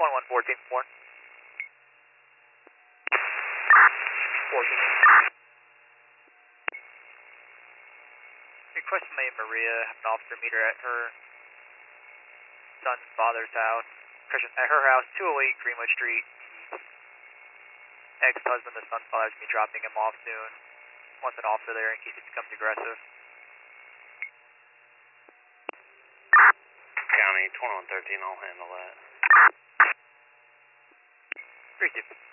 2114 4. 14. Request from Maria, have an officer meet her at her son's father's house. At her house, 208 Greenwood Street. Ex-husband, the son's father, is going to be dropping him off soon. Wants an officer there in case he becomes aggressive. County 2113, I'll handle that. 3-2.